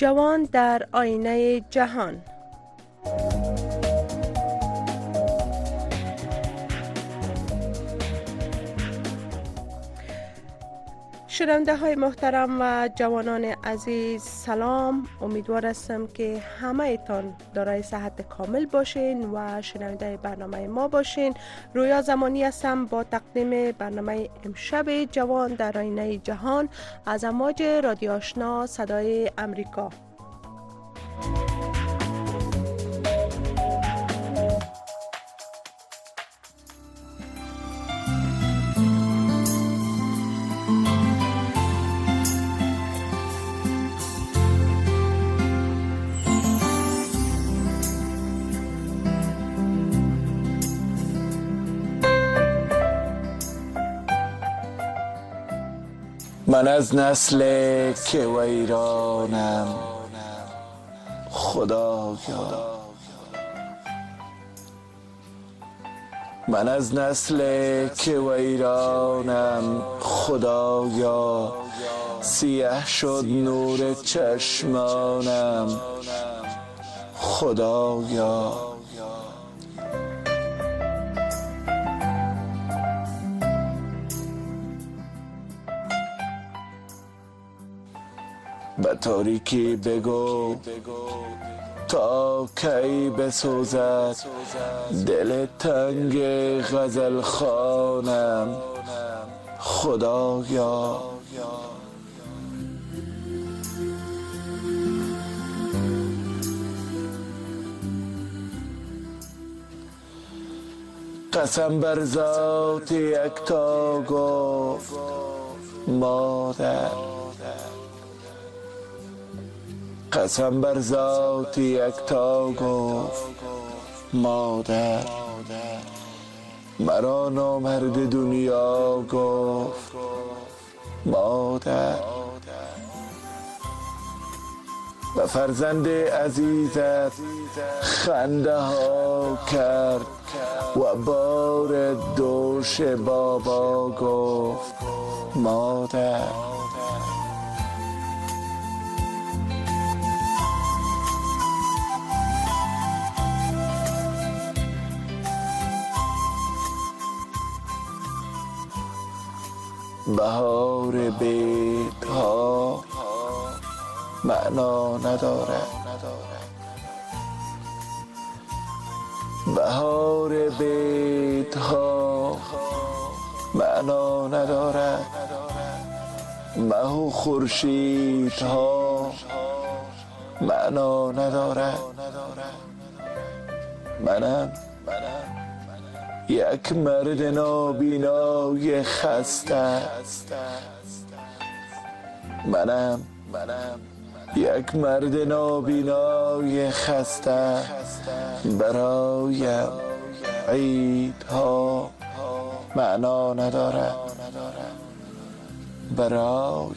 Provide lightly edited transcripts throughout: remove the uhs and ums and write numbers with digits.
جوان در آینه جهان. شنونده های محترم و جوانان عزیز سلام، امیدوار هستم که همه ایتان دارای صحت کامل باشین و شنونده برنامه ما باشین. رویا زمانی هستم با تقدیم برنامه امشب جوان در آینه جهان از امواج رادیو آشنا صدای امریکا. من از نسل که ویرانم خدایا، من از نسل که ویرانم خدایا، سیاه شد نور چشمانم خدایا. به تاریکی بگو تا کی بسوزد دل تنگ غزل خوانم خدایا. قسم بر ذات یکتا گفت مادر، قسم بر ذات یکتا گفت مادر، مرا نامرد دنیا گفت مادر. و فرزند عزیزت خنده ها کرد و بار دوش بابا گفت مادر. بهار بیت ها معنا ندارد، بهار بیت ها معنا ندارد، مه و خورشید ها معنا ندارد. منم یک مرد نابینای خسته، منم یک مرد نابینای خسته، برایم عیدها معنا ندارد، برایم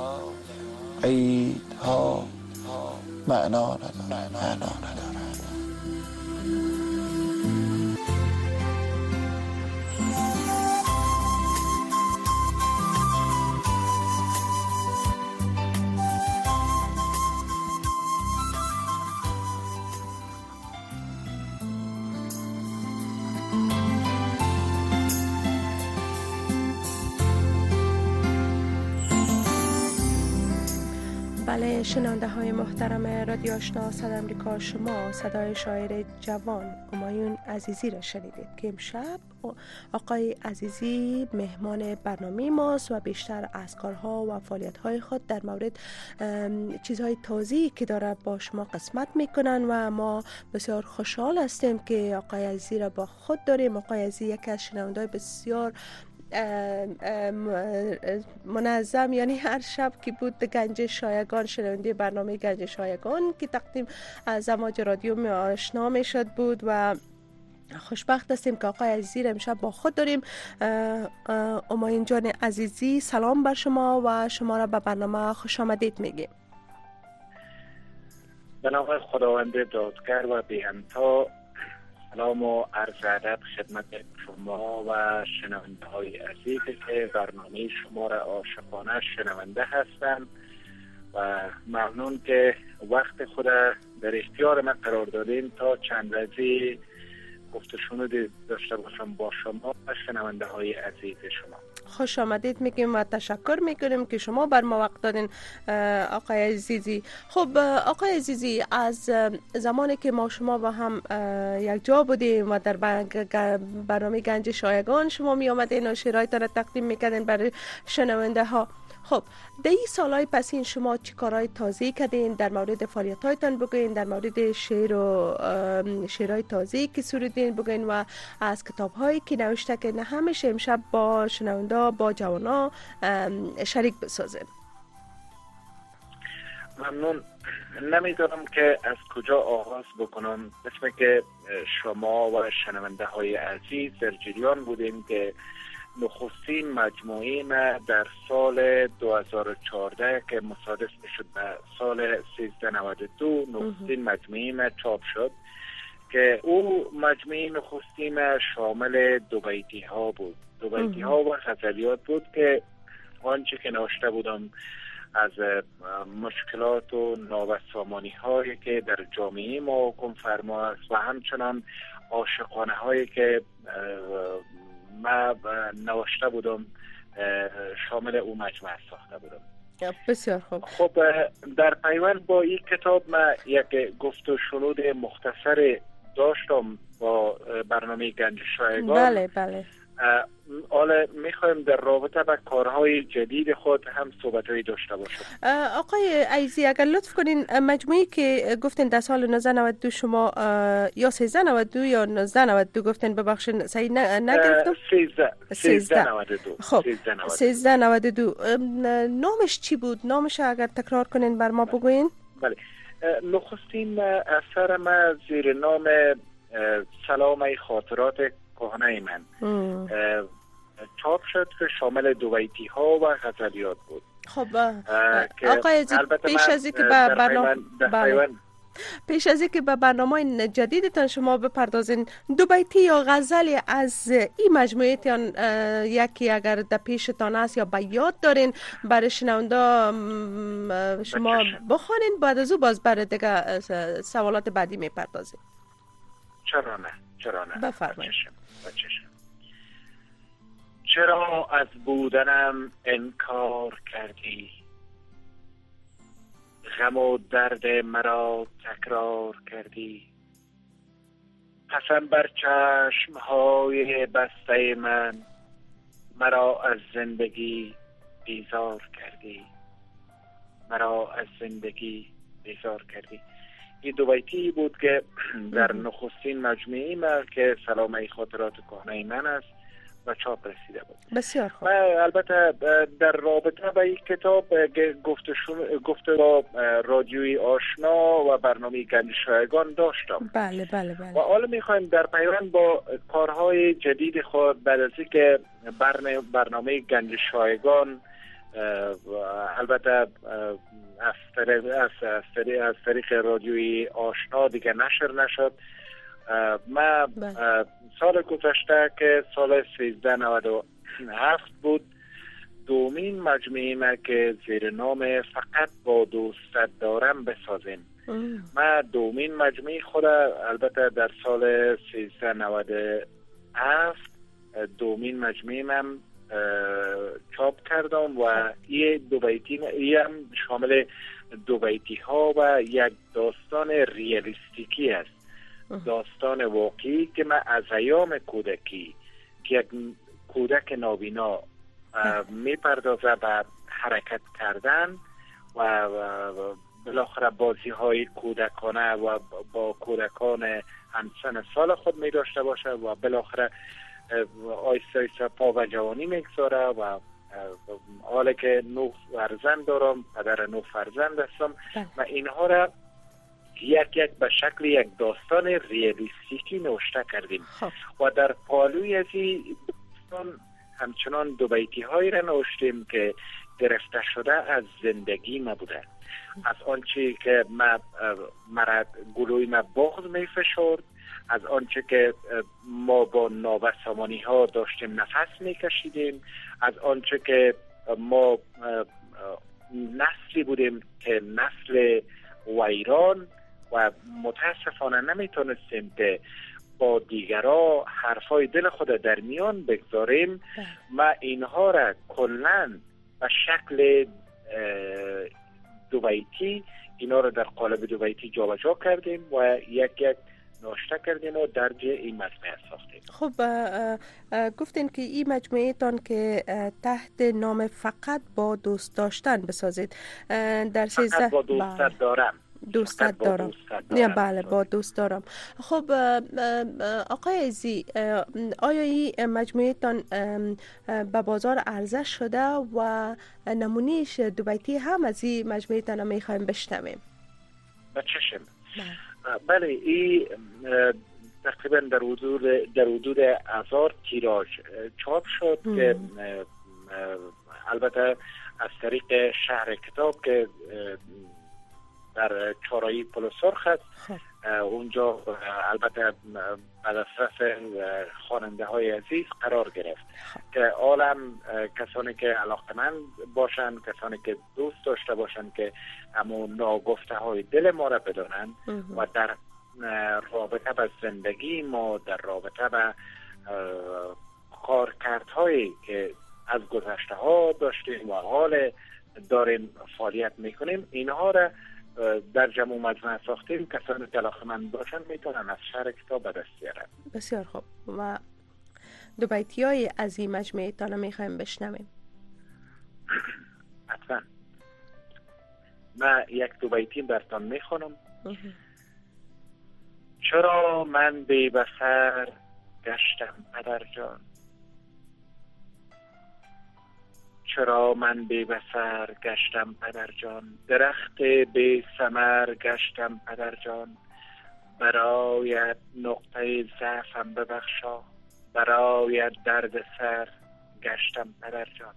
عیدها معنا ندارد. بله، شنونده های محترم رادیو آشنا صدای امریکا، شما صدای شاعر جوان همایون عزیزی را شنیدید که امشب آقای عزیزی مهمان برنامه ماست و بیشتر از کارها و فعالیت‌های خود در مورد چیزهای تازه‌ای که داره با شما قسمت میکنن و ما بسیار خوشحال هستیم که آقای عزیزی را با خود داریم. آقای عزیزی یکی از شنونده‌های بسیار منظم، یعنی هر شب که بود گنج شایگان، شنونده برنامه گنج شایگان که تقدیم از امواج رادیو آشنا میشد بود و خوشبخت هستیم که آقای عزیزی را امشب با خود داریم. همایون جان عزیزی سلام بر شما و شما را به برنامه خوش آمدید میگیم. به نام خداوند دادگر و بی همتا، سلام و عرض ادب خدمت شما و شنونده های عزیزی که برنامه شما را عاشقانه شنونده هستم و ممنون که وقت خود در اختیار من قرار دادین تا چند لحظه گفت و شنود داشته باشم با شما و شنونده های عزیز شما. خوش آمدید میگیم و تشکر میکنیم که شما بر ما وقت دادین آقای عزیزی. خب آقای عزیزی، از زمانی که ما شما با هم یک جا بودیم و در برنامه گنج شایگان شما می آمدین و شعرهایتان را تقدیم میکردین برای شنونده ها، خب در این سالهای پسین شما چی کارهای تازه کردین؟ در مورد فعالیت‌هایتان بگوین، در مورد شعر و شعرهای تازه که سرودین بگوین و از کتاب‌هایی که نوشته که همیشه امشب با شنونده با جوانا شریک بسازین. ممنون. نمیدونم که از کجا آغاز بکنم. مثل که شما و شنونده های عزیز در جریان بودیم که نخستین مجموعه ما در سال 2014 که مصادف شد به سال 1392 نخستین مجموعه ما چاپ شد که او مجموعه نخستی ما شامل دو بیتی ها بود. دو بیتی ها و غزلیات بود که آنچه که نوشته بودم از مشکلات و نابسامانی هایی که در جامعه ما حکم فرما است و همچنان عاشقانه هایی که ما نوشته بودم شامل او مجموعه ساخته بودم. بسیار خوب. خب در پیوند با این کتاب ما یک گفت و شنود مختصر داشتم با برنامه گنج شایگان. بله بله. حالا میخوایم در رابطه با کارهای جدید خود هم صحبتایی داشته باشیم. آقای عزیزی اگر لطف کنین، مجموعی که گفتین در سال 1992 شما یا 1392 یا 1992 گفتین، ببخشید صحیح نگرفتم. 1392. خب 1392 نامش چی بود؟ نامش اگر تکرار کنین بر ما بگوین. بله، نخستین اثر ما زیر نام سلام خاطرات کهنه من چاپ شد که شامل دو بیتی ها و غزلیات بود. خب آقای عزیز، پیش از اینکه به برنامه جدیدتان شما بپردازین، دو بیتی یا غزلی از این مجموعه تان یکی اگر در پیشتان است یا به یاد دارین برای شنونده شما بخوانین، بعد از او باز برای دیگه سوالات بعدی میپردازین. چرا نه بفرمایید. چرا از بودنم انکار کردی؟ غم و درد مرا تکرار کردی. قسم بر چشمهای بسته من مرا از زندگی بیزار کردی. این دو بیتی بود که در نخستین مجموعه ما که سلام خاطرات کهنه من است و چاپ رسیده بود. بسیار خوب. البته در رابطه با این کتاب گفت با رادیوی آشنا و برنامه گنج شایگان داشتم. بله. و حالا میخوایم در پیوند با کارهای جدید خود بعد از اینکه برنامه گنج شایگان البته از طریق رادیوی آشنا دیگه نشر نشد، ما سال گذشته که سال 1397 بود دومین مجموعه ما که زیر نام فقط با دوستت دارم بسازیم. ما دومین مجموعه خود البته در سال 1397 دومین مجموعه من چاپ کردم و این دو بیتی هم شامل دو بیتی ها و یک داستان ریالیستیکی است. داستان واقعی که من از ایام کودکی که یک کودک نابینا میپردازه به حرکت کردن و بالاخره بازی های کودکانه و با کودکان همسن سال خود می داشته باشه و بالاخره آیسته پا و جوانی میگذاره و حالا که 9 فرزند دارم، پدر 9 فرزند هستم و اینها را یک به شکل یک داستان ریالیستیکی نوشته کردیم و در پالوی از این داستان همچنان دو بیتی هایی را نوشتیم که گرفته شده از زندگی ما بوده، از آنچه که مرا گلوی ما بغض می فشرد، از آنچه که ما با نابسامانی ها داشتیم نفس می کشیدیم، از آنچه که ما نسلی نسلی بودیم که نسل ویران و متاسفانه نمیتونستیم که با دیگرها حرفای دل خود در میان بگذاریم. ما اینها را کلن به شکل دوبیتی اینا را در قالب دوبیتی جابجا کردیم و یک ناشته کردیم و درج این مجموعه ساختیم. خب گفتین که این مجموعه تان که تحت نام فقط با دوست داشتن بسازید در 13 فقط با دوست دارم. دوستت دارم. بله با دوست دارم. خب آقای عزیزی، آیا این مجموعه تان به بازار عرضه شده و نمونهش دوبیتی هم از این مجموعه تان میخوایم بشنویم؟ به چشم. بله این تقریبا در حدود 1000 تیراژ چاپ شد که البته از طریق شهر کتاب که در چهارراه پل سرخ است. اونجا البته بعد از دسترس خواننده های عزیز قرار گرفت که عالم کسانی که علاقمند باشند، کسانی که دوست داشته باشند که همون ناگفته های دل ما را بدانند و در رابطه با زندگی ما، در رابطه با کارکردهایی که از گذشته ها داشتیم و حال داریم فعالیت میکنیم، اینها را در جمع مجموعه ساختیم. کسانی که علاقه‌مند باشن میتونن از شهر کتاب به دست بیارن. بسیار خوب. و دوبیتی‌های از این مجموعه تان میخوایم بشنویم. حتما. من یک دوبیتی براتون میخونم. چرا من بی بصر گشتم پدر جان، چرا من بی بصر گشتم پدر جان، درخت بی ثمر گشتم پدر جان، برایت نقطه ضعفم ببخشا، برایت درد سر گشتم پدر جان.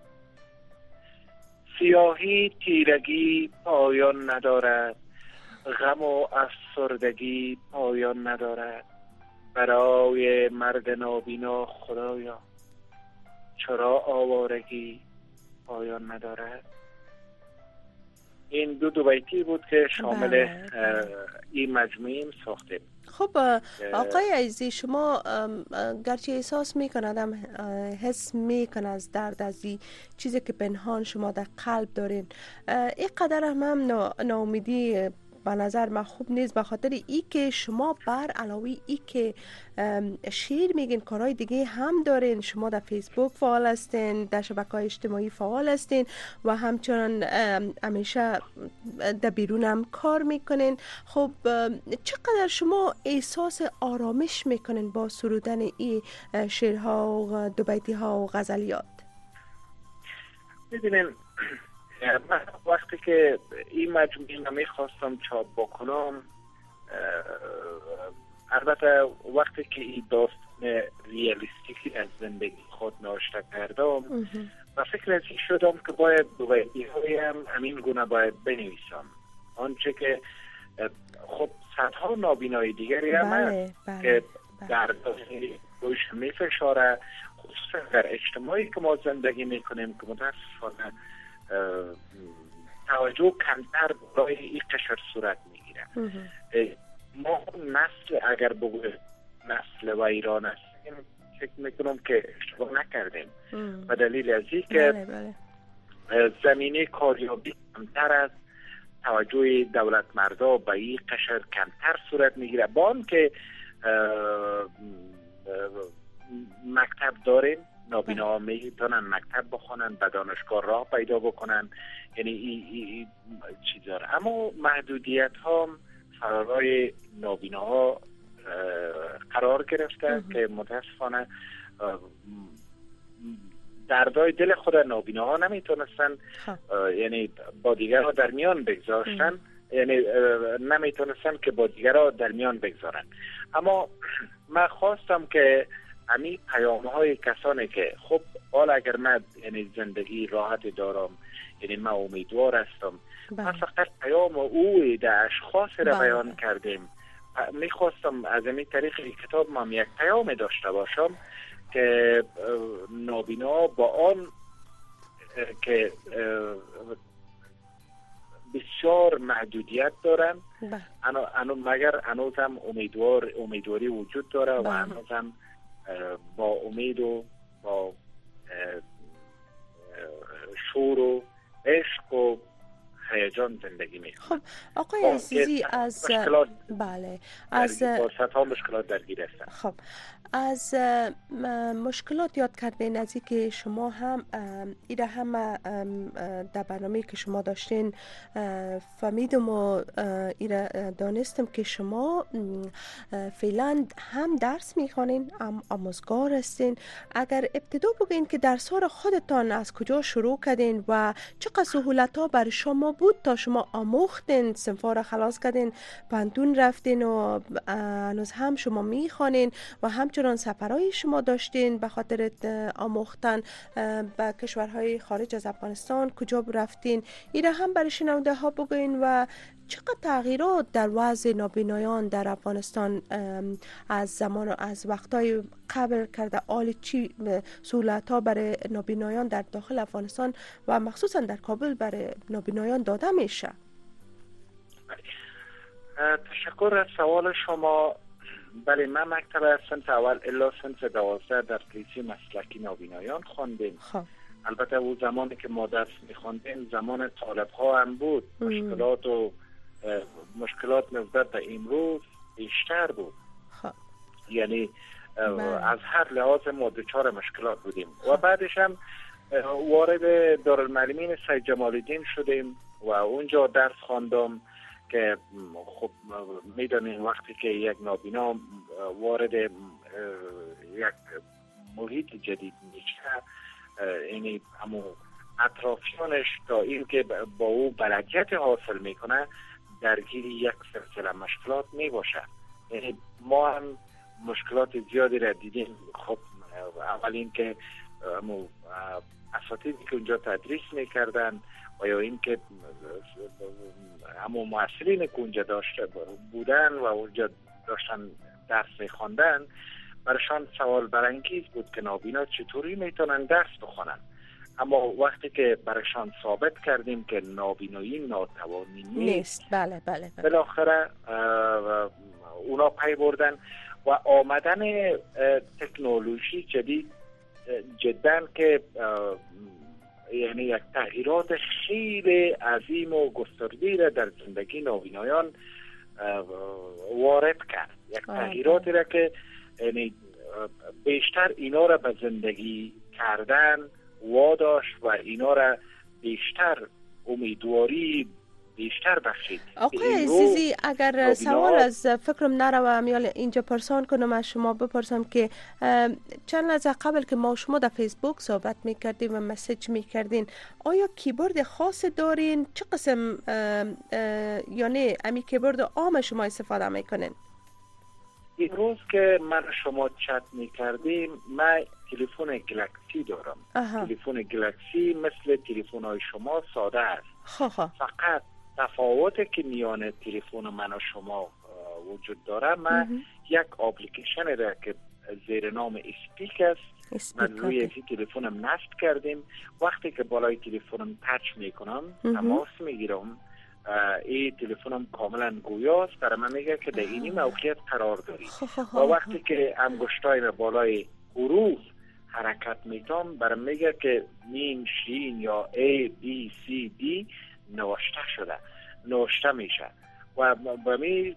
سیاهی تیرگی پایان ندارد، غم و افسردگی پایان ندارد، برای مرد نابینا خدایا چرا آوارگی پایان ندارد. این دو بیتی بود که شامل این مجموعه ساختیم. خب آقای عزیزی، شما گرچه احساس میکنادم حس میکن از درد از این چیزی که پنهان شما در قلب دارین، این قدر هم ناامیدی به نظر من خوب نیست، به خاطر ای که شما بر علاوه ای که شعر میگین کارهای دیگه هم دارین. شما در فیسبوک فعال هستین، در شبکه‌های اجتماعی فعال هستین و همچنان همیشه در بیرون هم کار میکنین. خب چقدر شما احساس آرامش میکنین با سرودن این شعرها و دوبیتی ها و غزلیات؟ میدونین من وقتی که این مجموعه رو میخواستم چاپ بکنم، البته وقتی که این داستان ریالیستیکی از زندگی خود نوشته کردم و فکر از این شدم که باید دوبیتی هایم همین گونه باید بنویسم. آنچه که خب صدها نابینای دیگری هم که در روش میفشاره، خصوصا در اجتماعی که ما زندگی میکنیم که متاسفانه توجه کمتر برای این قشر صورت میگیره. ما نسل اگر بگویم نسل ویران هستیم، فکر میکنم که اشتباه نکردیم و دلیل از این که زمینه کاریابی کمتر است، توجه دولت مردا به این قشر کمتر صورت میگیره. با آن که مکتب داریم، نابینا میتونن مکتب بخونن، به دانشگاه راه پیدا بکنن، یعنی این چیزا. اما محدودیت ها فرارای نابینا ها قرار گرفته که متاسفانه دردای دل خود نابینا ها نمیتونستن یعنی با دیگرها در میان بگذاشتن، یعنی نمیتونستن که با دیگرها در میان بگذارن. اما من خواستم که همین پیام های کسانی که خب حالا اگر من یعنی زندگی راحت دارم، یعنی من امیدوار هستم، من فقط پیام او در اشخاص را بیان کردیم. میخواستم از این طریق کتاب من یک پیام داشته باشم که نابینا با آن که بسیار محدودیت دارن. بله. مگر هنوز هم امیدواری وجود داره و هنوز هم با امید و با شور و عشق و هیجان زندگی میکنه. خب آقای عزیزی از مشکلات بله از صدها مشکلات درگیر هستن. خب از مشکلات یاد کردین از که شما هم ایره هم در برنامه که شما داشتین فهمیدم و ایره دانستم که شما فعلا هم درس میخوانین هم آموزگار هستین. اگر ابتدا بگین که درس‌ها خودتان از کجا شروع کردین و چقدر سهولت ها برای شما بود تا شما آموختین، صنفا را خلاص کردین، پانتون رفتین و هنوز هم شما میخوانین و همچنان سفرهای شما داشتین به خاطر آموختن به کشورهای خارج از افغانستان کجا رفتین، ایره هم برای شنونده ها بگوین و چقدر تغییرات در وضع نابینایان در افغانستان از زمان و از وقتای قبل کرده، آل چی سهولت ها برای نابینایان در داخل افغانستان و مخصوصا در کابل برای نابینایان داده میشه؟ تشکر از سوال شما. بله، من مکتب صنف اول الا صنف 12 در کلیسه مسلکی نابینایان خواندیم. البته او زمانی که ما درس می‌خواندیم زمان طالب ها هم بود. مشکلات نسبت به امروز بیشتر بود. یعنی از هر لحاظ ما دچار مشکلات بودیم و بعدش هم وارد دارالمعلمین سید جمال الدین شدیم و اونجا درس خواندم که خب میدونین وقتی که یک نابینا وارد یک محیط جدید میشه، یعنی همون اطرافیانش تا این که با او بلدیت حاصل میکنه درگیر یک سلسله مشکلات میباشه. یعنی ما هم مشکلات زیادی را دیدیم. خب اول این که اساتیدی که اونجا تدریس میکردن و یا این که همون معلمین که اونجا داشته بودن و اونجا داشتن درس میخواندن، برشان سوال برانگیز بود که نابینا چطوری میتونن درس بخونن. اما وقتی که برشان ثابت کردیم که نابینایی ناتوانی نیست، بله. بالاخره اونا پی بردن و آمدن تکنولوژی جدید جدا که یعنی یک تغییرات خیلی عظیم و گسترده را در زندگی نابینایان وارد کرد. یک تغییراتی را که یعنی بیشتر اینا را به زندگی کردن واداشت و اینا را بیشتر امیدواری بیشتر بخشید. آقای عزیزی، اگر سوال از فکرم نروم یا اینجا پرسان کنم از شما بپرسم که چند لحظه قبل که ما شما در فیسبوک صحبت میکردیم و مسیج میکردین، آیا کیبورد خاص دارین؟ چه قسم یعنی امی کیبورد عام شما استفاده میکنین؟ این روز که من شما چت میکردیم من تلفن گلکسی دارم. تلفن گلکسی مثل تلفن های شما ساده است. فقط تفاوتی که میان تلفن من و شما وجود داره، من یک اپلیکیشن را که زیر نام اسپیک است من روی این تلفنم نصب کردیم. وقتی که بالای تلفنم تچ میکنم تماس میگیرم، این تلفنم کاملا گویاست، برای من میگه که در اینی موقعیت قرار داری و وقتی که انگشتای را بالای حروف حرکت میتم برای میگه که میم شین یا A B C D نوشته میشه و با می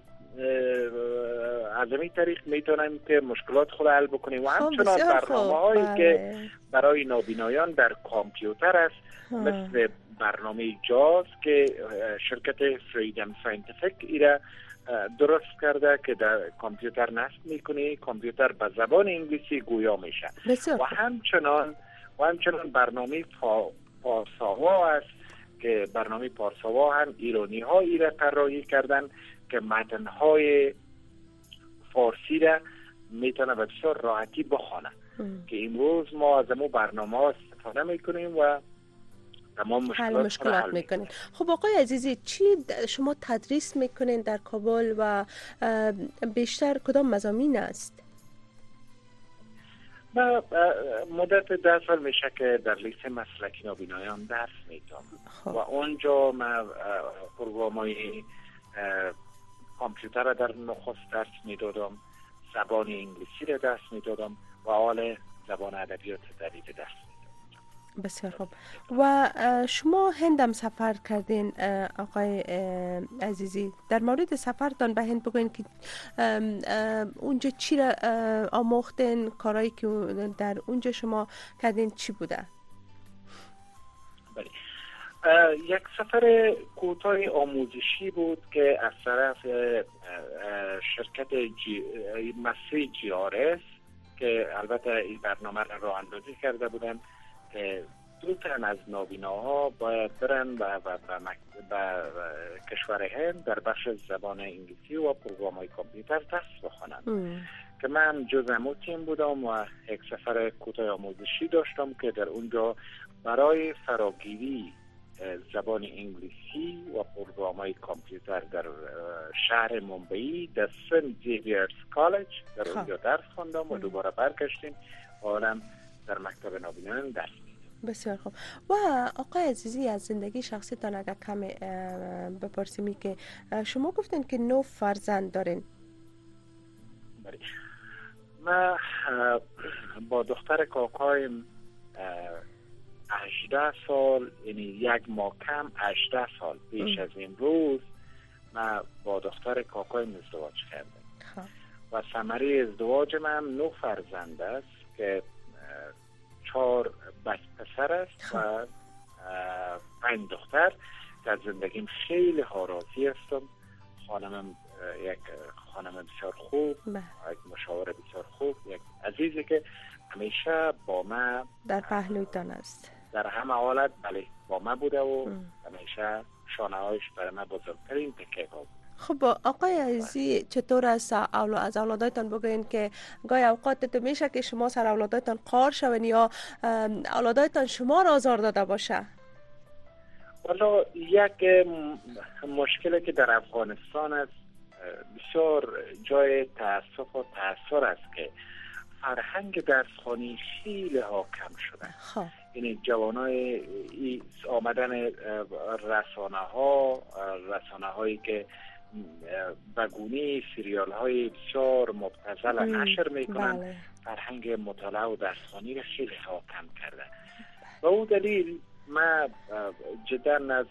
از این طریق میتونیم که مشکلات خود حل بکنیم و همچنان برنامه هایی که برای نابینایان در کامپیوتر است مثل برنامه جاز که شرکت فریدم ساینتیفیک ایره درست کرده که در کامپیوتر نصب میکنی، کامپیوتر به زبان انگلیسی گویا میشه و همچنان برنامه پارساوا است که برنامه پارساوا هم ایرانی ها ایره طراحی کردن که متن های فارسی را میتونه به بسیار راحتی بخونه که امروز ما از امو برنامه ها استفاده میکنیم و تمام مشکلات میکنین. خب آقای عزیزی، چی شما تدریس میکنین در کابل و بیشتر کدام مضامین است؟ من مدت 10 سال میشه که در لیسه مسلکی نابینایان درس میدم و اونجا من پروگرام‌های کامپیوتر را در نخست درس میدادم، زبان انگلیسی را درس میدادم و حال زبان ادبیات جدید درس میدادم. بسیار خوب. و شما هندم سفر کردین آقای عزیزی، در مورد سفرتان به هند بگوین که اونجا چی را آموختین، کارهایی که در اونجا شما کردین چی بوده؟ بله، یک سفر کوتاه آموزشی بود که از طرف شرکت مصری GRS که البته این برنامه را راه اندازی کرده بودن که 2 تن از نابیناها باید برن به کشور هند در بخش زبان انگلیسی و پروگرام‌های کامپیوتر درس بخوانند که من جزء همون تیم بودم و یک سفر کوتاه آموزشی داشتم که در اونجا برای فراگیری زبان انگلیسی و پروگرام‌های کامپیوتر در شهر ممبئی در سنت زیویرز کالج در اونجا درس خواندم و دوباره برگشتیم و حالا در مکتب نابینایان درس میدم. بسیار خوب. و آقای عزیزی، از زندگی شخصیتان اگر کم بپرسیمی که شما گفتین که 9 فرزند دارین. بله، من با دختر کاکایم 18 سال، یعنی یک ماه کم 18 سال پیش از این روز من با دختر کاکایم ازدواج کردم و ثمره ازدواج من 9 فرزند است که 4 پسر است و 5 دختر. در زندگیم خیلی راضی هستم. خانمم یک خانم بسیار خوب، یک مشاور بسیار خوب، یک عزیزی که همیشه با ما در پهلویتان است، در همه حالت بله با ما بوده و همیشه شانه‌هایش برای ما بزرگترین تکیه ها بود. خب آقای عزیزی، چطور است از اولادایتان بگوین که گاهی اوقات تو میشه که شما سر اولادایتان قار شون یا اولادایتان شما را آزار داده باشه؟ والا یک مشکلی که در افغانستان است، بسیار جای تأسف و تأثیر است که فرهنگ درسخوانی خیلی ها کم شده. یعنی جوانای آمدن رسانه هایی که بگونی سریال های بسیار مبتذل نشر میکنن، فرهنگ مطالعه و درسخوانی را خیلی ها کم کرده. به اون دلیل من جدا از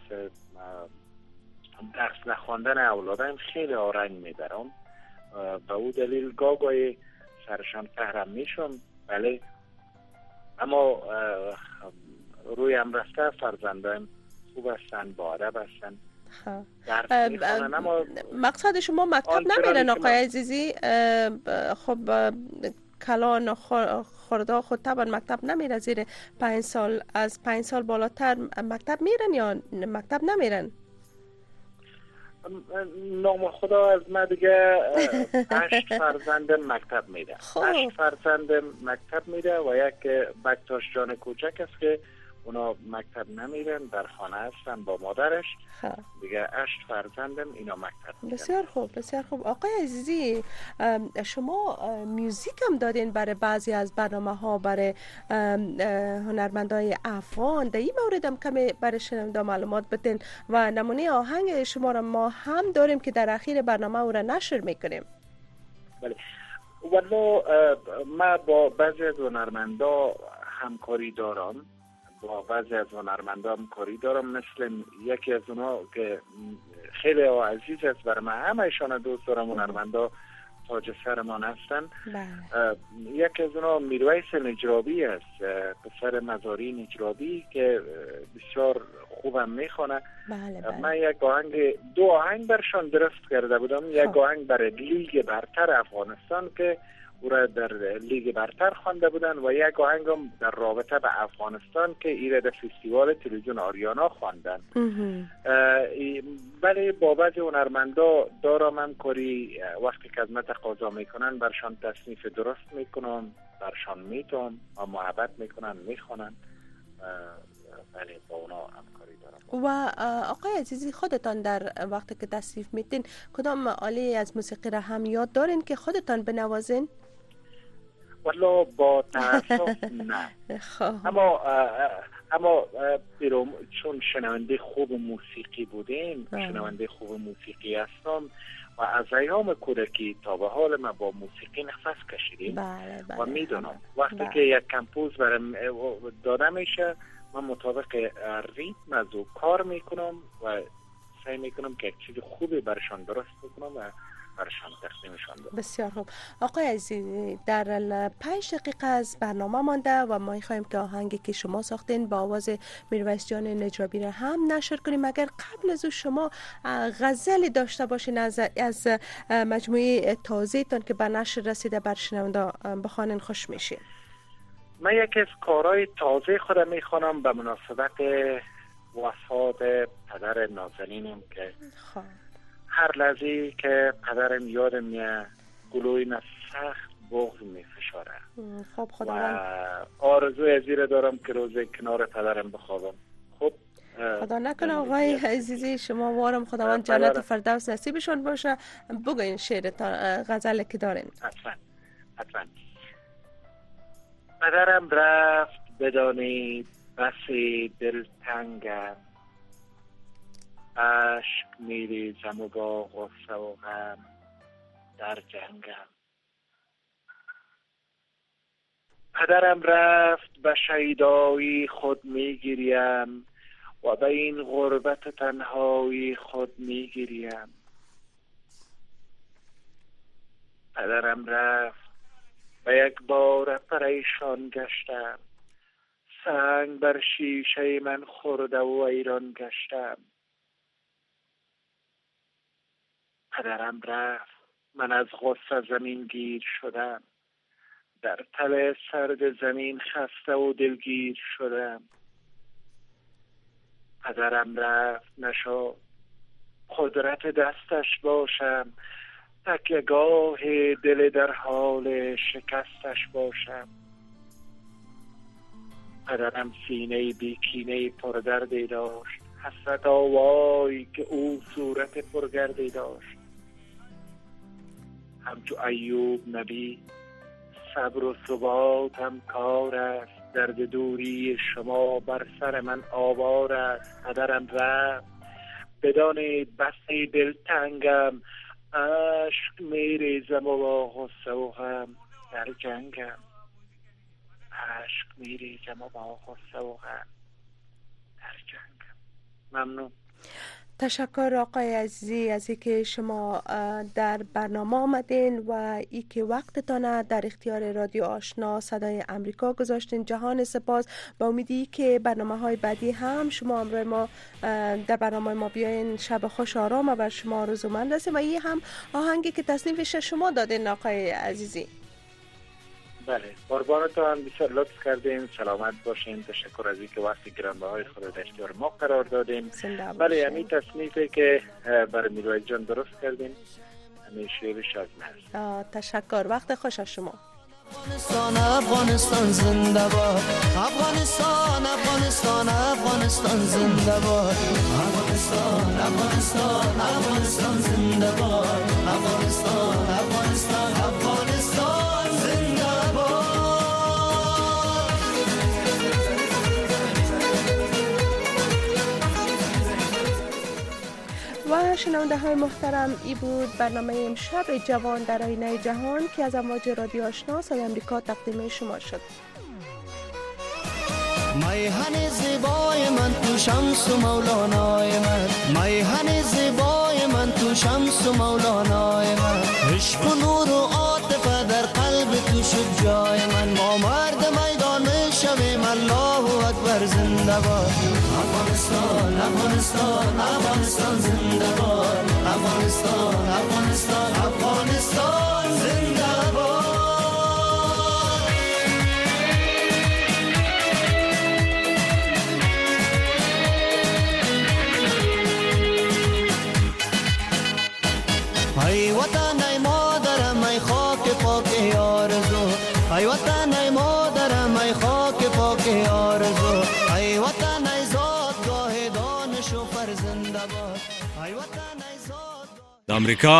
درس نخواندن اولادم خیلی رنج میبرم. به اون دلیل گاهی سرشان فهرم میشم، بله، اما روی هم رفته فرزندایم خوب هستن، با ادب هستن، درس میخونن. اما مقصد شما مکتب نمیرن آقای عزیزی؟ خب کلان خورده خود طبعا مکتب نمیره، زیر 5 سال، از 5 سال بالاتر مکتب میرن یا مکتب نمیرن؟ نام خدا از من دیگه 8 فرزندم مکتب میره. 8 فرزندم مکتب میره و یک بکتاش جان کوچک است که اونا مکتب نمیرن، در خانه هستن با مادرش. دیگه 8 فرزندم اینا مکتب میرن. بسیار خوب، بسیار خوب. آقای عزیزی، شما میوزیک هم دادین برای بعضی از برنامه ها، برای هنرمندای افغان. در این مورد هم کمی برای شنونده معلومات بدین و نمونه آهنگ شما را ما هم داریم که در اخیر برنامه او را نشر میکنیم. بله، والله من با بعضی از هنرمندا همکاری دارم، مثل یکی از اونا که خیلی عزیز است برای من، همه ایشان دوست دارم، هنرمندا تاج سرمان هستن. یکی از اونا میرویس نجرابی است، پسر مزاری نجرابی که بسیار خوبم میخونه. من یک آهنگ، 2 آهنگ برشان درست کرده بودم. یک آهنگ برای لیگ برتر افغانستان که او را در لیگ برتر خوانده بودن و یک آهنگ هم در رابطه به افغانستان که ایره در فستیوال تلویزیون آریانا خواندن. ولی با بعضی هنرمندا دارم همکاری، وقتی که از من تقاضا میکنن برشان تصنیف درست میکنم، برشان میتونم و محبت میکنن، میخونن. ولی با اونا همکاری دارم. و آقای عزیزی، خودتان در وقتی که تصنیف میتین کدام آله از موسیقی را هم یاد دارین که خودتان بنوازین؟ والله با تاسف نه. اما چون شنونده خوب موسیقی بودیم، شنونده خوب موسیقی هستم و از ایام کودکی تا به حال ما با موسیقی نفس کشیدیم. و میدونم وقتی که یک کمپوز برام داده میشه من مطابق ریتم از او کار میکنم و سعی میکنم که یک چیز خوبی برشان درست بکنم و برشان تقدیمشان بدم. بسیار خوب. آقای عزیزی، در 5 دقیقه از برنامه مانده و ما می‌خوایم که آهنگی که شما ساختین با آواز میرویس جان نجابی را هم نشر کنیم. اگر قبل از او شما غزلی داشته باشین از مجموعه تازه‌تان که به نشر رسیده بر شنونده بخوانین خوش میشین. من یکی از کارهای تازه خودم میخوانم به مناسبت وفات پدر نازنینم که هر لحظه که پدرم یادم میاد گلوی سخت بغض میفشاره. خب و آرزوی از این دارم که روزی کنار پدرم بخوابم. خب خدا نکنه آقای عزیزی شما وارم خداوند جنت فردوس نصیبشون باشه. بگوین شعرتان غزل که دارین. حتما. پدرم رفت بدانید بسی دلتنگم، عشق میریزم و با غصه و غم در جنگم. پدرم رفت به شیدایی خود میگیریم و به این غربت تنهایی خود میگیریم. پدرم رفت و یک بار پریشان گشتم، سنگ بر شیشه من خورده و ویران گشتم. پدرم رفت من از غصه زمین گیر شدم، در تل سرد زمین خسته و دلگیر شدم. پدرم رفت نشد قدرت دستش باشم، تکیه‌گاه دل در حال شکستش باشم. پدرم سینه بیکینه پردردی داشت، حسرت آوای که او صورت پرگردی داشت. همچو ایوب نبی صبر و ثبات هم کار است، درد دوری شما بر سر من آوار است. پدرم رفت بدانید بسی دلتنگم، عشق میریزم و با غصه و غم در جنگم. عشق میریزم و با غصه و غم در جنگم. ممنون. تشکر آقای عزیزی از اینکه شما در برنامه آمدین و اینکه وقتتان در اختیار رادیو آشنا صدای امریکا گذاشتین. جهان سپاس. با امیدی که برنامه‌های بعدی هم شما همراه ما در برنامه ما بیاین. شب خوش آرام و بر شما آرزومند هستیم. و این هم آهنگی که تصنیفش شما دادین آقای عزیزی. بله، قربانتان، بسیار لطف کردین. سلامت باشین. تشکر از اینکه وقت گرانبهای خود در اختیار ما قرار دادین. بله، همین تصنیفی که برای میرویس جان درست کردین همین شعرش از من. تشکر. وقت خوش از شما. افغانستان افغانستان زنده باد، افغانستان افغانستان افغانستان زنده باد، افغانستان افغانستان افغانستان زنده باد، افغانستان افغانستان افغانستان زنده باد. و شنونده های محترم، ای بود برنامه امشب جوان در آینه جهان که از امواج رادیو آشنا صدای امریکا تقدیم شما شد. میهن زیبای من تو شمس و مولانای من، میهن زیبای من تو شمس و مولانای من، عشق و نور و عاطفه در قلب تو شد جای من. ما مرد میدان میشویم، الله اکبر زنده باد. افغانستان افغانستان افغانستان زنده باد، افغانستان افغانستان افغانستان زنده باد. ای وطن ای مادرم ای خاک پاک آرزو، ای وطن ای مادرم ای خاک پاک آرزو، ای وطن ای زادگاه دانش و فرزند باد، ای وطن ای زادگاه. امریکا